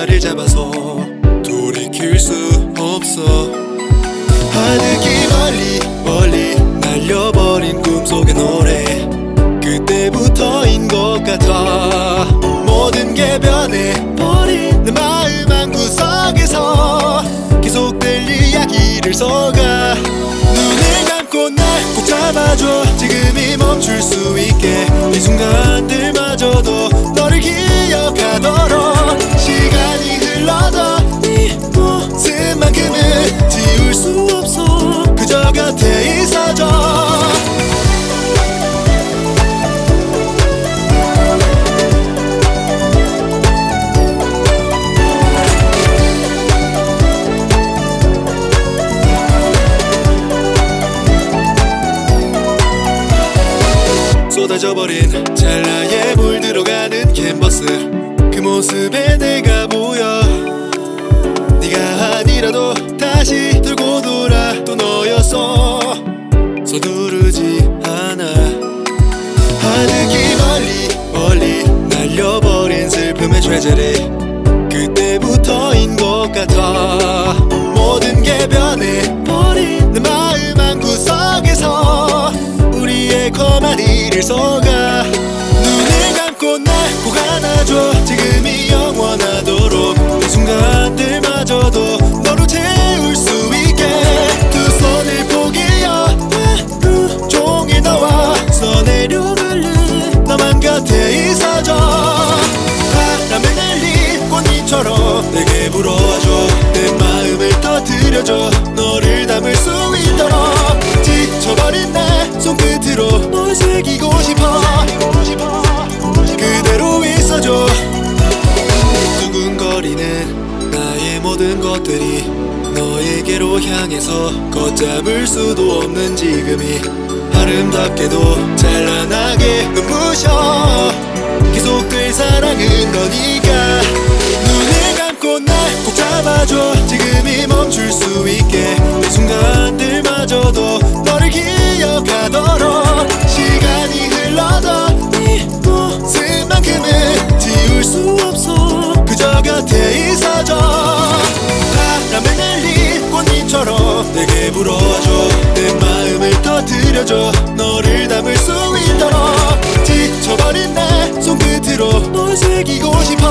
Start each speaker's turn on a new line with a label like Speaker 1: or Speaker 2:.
Speaker 1: 나를 잡아서 돌이킬 수 없어. 하늘길 멀리 멀리 날려버린 꿈속의 노래, 그때부터인 것 같아. 모든 게 변해버린 내 마음 한구석에서 계속될 이야기를 써가. 눈을 감고 날 꼭 잡아줘. 지금이 멈출 수 있게 이 순간들마저도 너를 기억하도록. 시간이 흘러도 네 모습만큼은 지울 수 없어. 그저 곁에 있어줘. 쏟아져버린 찰나에 물들어가는 캔버스, 그 모습에 내가 보여. 네가 아니라도 다시 들고 돌아 또 너였어. 서두르지 않아. 하늘길 멀리 멀리 날려버린 슬픔의 죄제를, 그때부터인 것 같아. 모든 게 변해버린 내 마음 한구석에서 우리의 거마디를 써가. 눈을 감고 날 꼭 안아줘. 지금이 영원하도록 이 순간들마저도 너로 채울 수 있게. 두 손을 포기여 하루 종일 너와 써내려갈래. 너만 곁에 있어줘. 바람에 날린 꽃잎처럼 내게 불어와줘. 내 마음을 터뜨려줘. 너를 담을 수 있도록 지쳐버린 내 손끝으로 널 새기고 싶어. 그대로 있어줘. 두근거리는 나의 모든 것들이 너에게로 향해서 걷잡을 수도 없는 지금이 아름답게도 찬란하게 눈부셔. 계속될 사랑은 너니까. 눈을 감고 날 꼭 잡아줘. 지금이 멈출 수 있게 이 순간들마저도 너를 기억하도록. 시간이 흘러도 네 모습만큼은 지울 수 없어. 그저 곁에 있어줘. 바람에 날린 꽃잎처럼 내게 불어와줘. 내 마음을 터뜨려줘. 너를 담을 수 있도록 지쳐버린 내 손끝으로 널 새기고 싶어.